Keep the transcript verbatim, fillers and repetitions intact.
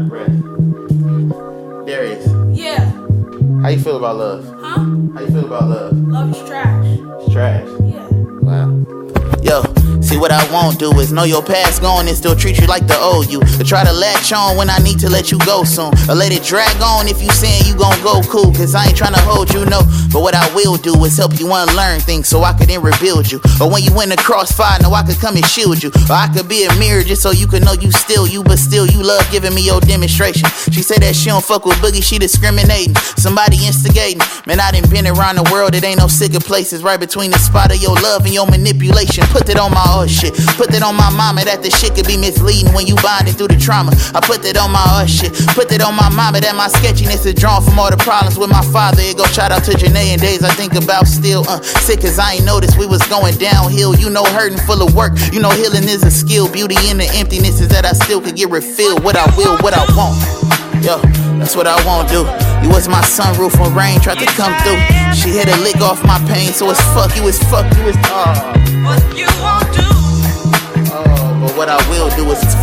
Darius. Yeah. How you feel about love? Huh? How you feel about love? Love is trash. It's trash. Yeah. Wow. Yo, see what I won't do is know your past gone and still treat you like the old you. To try to latch on when I need to let you go soon. Or let it drag on if you saying you gon' go cool. Cause I ain't tryna hold you, no. But what I will do is help you unlearn things so I could then rebuild you. Or when you in the crossfire, know I could come and shield you. Or I could be a mirror just so you can know you still you. But still you love giving me your demonstration. She say that she don't fuck with Boogie, she discriminating. Somebody instigating. Man, I done been around the world, it ain't no sicker places. Right between the spot of your love and your manipulation. Put that on my old shit. Put that on my mama, that the shit could be misleading when you bonding through the trauma. I put that on my old shit. Put that on my mama, that my sketchiness is drawn from all the problems with my father. It go shout out to Janae and days I think about still. Uh, sick cause I ain't noticed we was going downhill. You know, hurting full of work. You know, healing is a skill. Beauty in the emptiness is that I still could get refilled. What I will, what I want. Yo, that's what I won't do. You was my sunroof when rain tried to come through. She hit a lick off my pain, so it's fuck you, it's fuck you, it's uh. What you won't do. Oh, but what I will do is